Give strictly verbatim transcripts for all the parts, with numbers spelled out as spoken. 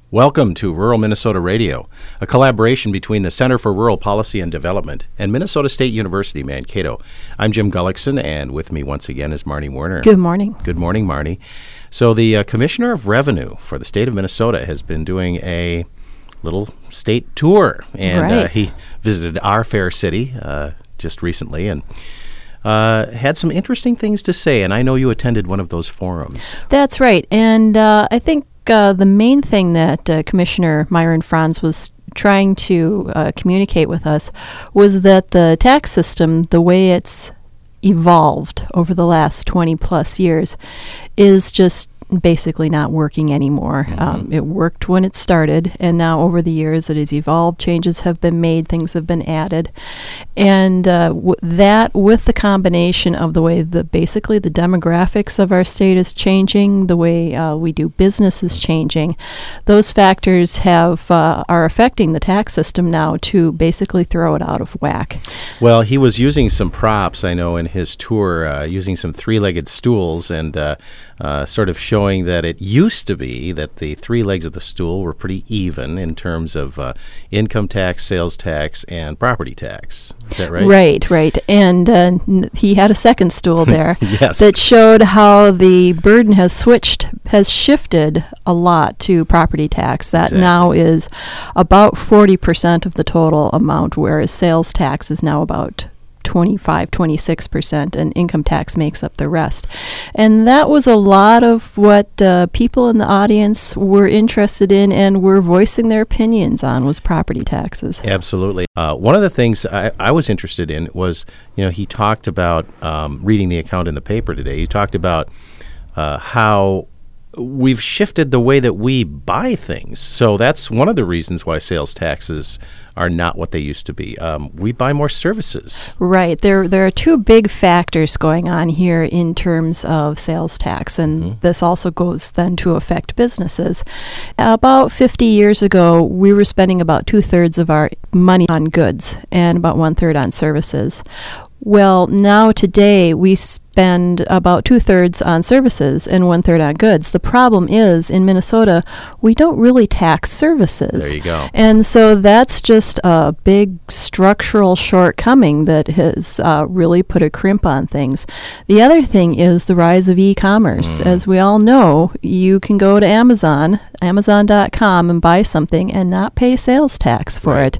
Welcome to Rural Minnesota Radio, a collaboration between the Center for Rural Policy and Development and Minnesota State University, Mankato. I'm Jim Gullickson, and with me once again is Marnie Werner. Good morning. Good morning, Marnie. So the uh, Commissioner of Revenue for the state of Minnesota has been doing a little state tour, and right. uh, he visited our fair city uh, just recently and uh, had some interesting things to say, and I know you attended one of those forums. That's right, and uh, I think Uh, the main thing that uh, Commissioner Myron Franz was trying to uh, communicate with us was that the tax system, the way it's evolved over the last twenty plus years, is just basically not working anymore. Mm-hmm. Um, it worked when it started, and now over the years it has evolved. Changes have been made, things have been added, and uh, w- that with the combination of the way the basically the demographics of our state is changing, the way uh, we do business is changing, those factors have uh, are affecting the tax system now to basically throw it out of whack. Well, he was using some props, I know, in his tour, uh, using some three-legged stools and uh, uh, sort of showing showing that it used to be that the three legs of the stool were pretty even in terms of uh, income tax, sales tax, and property tax. Is that right? Right, right. And uh, n- he had a second stool there yes. that showed how the burden has switched, has shifted a lot to property tax. That exactly. now is about forty percent of the total amount, whereas sales tax is now about twenty-five, twenty-six percent, and income tax makes up the rest. And that was a lot of what uh, people in the audience were interested in and were voicing their opinions on was property taxes. Absolutely. Uh, one of the things I, I was interested in was, you know, he talked about, um, reading the account in the paper today, he talked about uh, how we've shifted the way that we buy things. So that's one of the reasons why sales taxes are not what they used to be. Um, we buy more services. Right. There there are two big factors going on here in terms of sales tax, and mm-hmm. this also goes then to affect businesses. About fifty years ago, we were spending about two-thirds of our money on goods and about one-third on services. Well, now today we spend about two-thirds on services and one-third on goods. The problem is, in Minnesota, we don't really tax services. There you go. And so that's just a big structural shortcoming that has uh, really put a crimp on things. The other thing is the rise of e-commerce. Mm. As we all know, you can go to Amazon, amazon dot com, and buy something and not pay sales tax for right. it.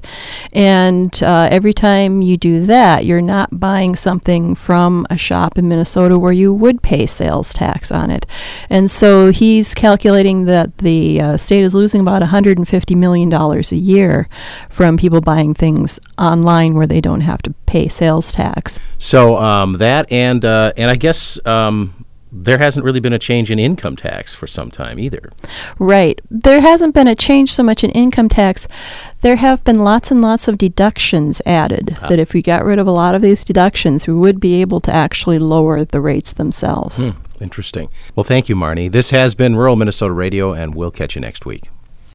And uh, every time you do that, you're not buying something from a shop in Minnesota where you would pay sales tax on it. And so he's calculating that the uh, state is losing about one hundred fifty million dollars a year from people buying things online where they don't have to pay sales tax. So um, that and uh, and I guess um, there hasn't really been a change in income tax for some time either. Right. There hasn't been a change so much in income tax. There have been lots and lots of deductions added, ah. that if we got rid of a lot of these deductions, we would be able to actually lower the rates themselves. Hmm. Interesting. Well, thank you, Marnie. This has been Rural Minnesota Radio, and we'll catch you next week.